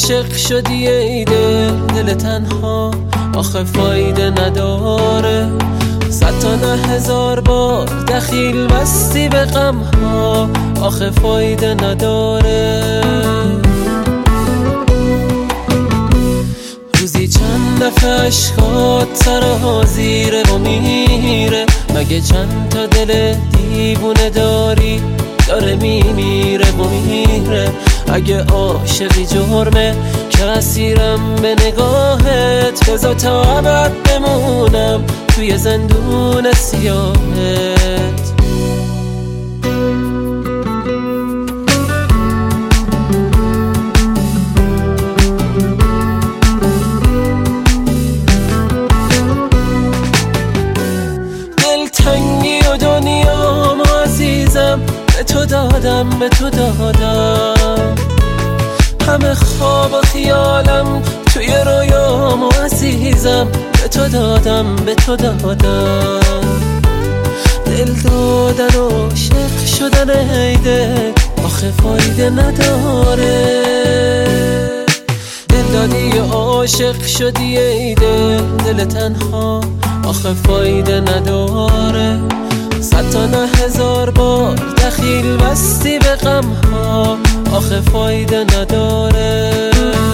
عاشق شدی ای دل تنها، آخه فایده نداره. 100 تا نه 1000 بار دخیل بستی به غمها، آخه فایده نداره. روزی چند دفعه عشقات سرازیره و میره، مگه چند تا دل دیوونه داری داره میمیره و میره. اگه عاشقی جرمه که اسیرم به نگاهت، بذار تا ابد بمونم توی زندون سیاهت. دلتنگی و دنیام عزیزم به تو دادم، به تو دادم. همه خواب و خیالم توی رویام و عزیزم به تو دادم، به تو دادم. دل دادن و عاشق شدن عیده، آخه فایده نداره. دل دادی و عاشق شدی ای دل تنها، آخه فایده نداره. 100 تا نه 1000 بار دخیل بستی به غمها، آخه فایده نداره.